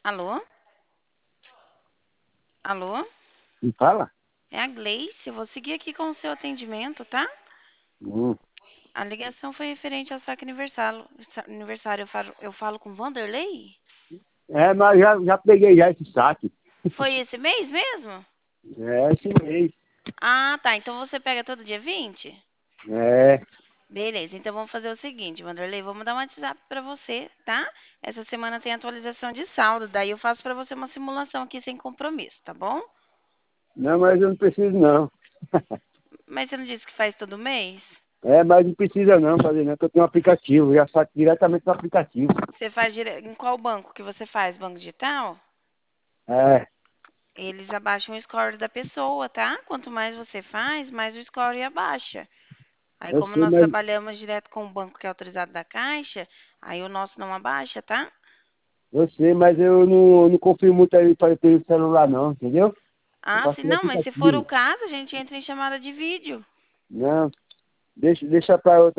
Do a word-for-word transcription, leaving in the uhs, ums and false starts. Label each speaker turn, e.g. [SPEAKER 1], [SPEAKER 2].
[SPEAKER 1] Alô? Alô?
[SPEAKER 2] Me fala?
[SPEAKER 1] É a Gleice. Vou seguir aqui com o seu atendimento, tá?
[SPEAKER 2] Hum.
[SPEAKER 1] A ligação foi referente ao saque aniversário. aniversário. Eu falo, eu falo com Vanderlei?
[SPEAKER 2] É, mas já, já peguei já esse saque.
[SPEAKER 1] Foi esse mês mesmo?
[SPEAKER 2] É, esse mês.
[SPEAKER 1] Ah, tá. Então você pega todo dia vinte?
[SPEAKER 2] É.
[SPEAKER 1] Beleza, então vamos fazer o seguinte, Vanderlei, vou mandar um WhatsApp pra você, tá? Essa semana tem atualização de saldo, daí eu faço pra você uma simulação aqui sem compromisso, tá bom?
[SPEAKER 2] Não, mas eu não preciso não.
[SPEAKER 1] Mas você não disse que faz todo mês?
[SPEAKER 2] É, mas não precisa não fazer não, porque eu tenho um aplicativo, já saco diretamente no aplicativo.
[SPEAKER 1] Você faz dire... em qual banco que você faz? Banco digital?
[SPEAKER 2] É,
[SPEAKER 1] Eles abaixam o score da pessoa, tá? Quanto mais você faz, mais o score abaixa. Aí,
[SPEAKER 2] eu
[SPEAKER 1] como
[SPEAKER 2] sei,
[SPEAKER 1] nós
[SPEAKER 2] mas
[SPEAKER 1] trabalhamos direto com o banco que é autorizado da Caixa, aí o nosso não abaixa, tá?
[SPEAKER 2] eu sei, mas eu não, não confio muito aí para ter o celular não, entendeu? Eu
[SPEAKER 1] Ah,
[SPEAKER 2] faço
[SPEAKER 1] se
[SPEAKER 2] pelo
[SPEAKER 1] não, mas se for o
[SPEAKER 2] aplicativo.
[SPEAKER 1] caso, a gente entra em chamada de vídeo.
[SPEAKER 2] Não, deixa, deixa para outra.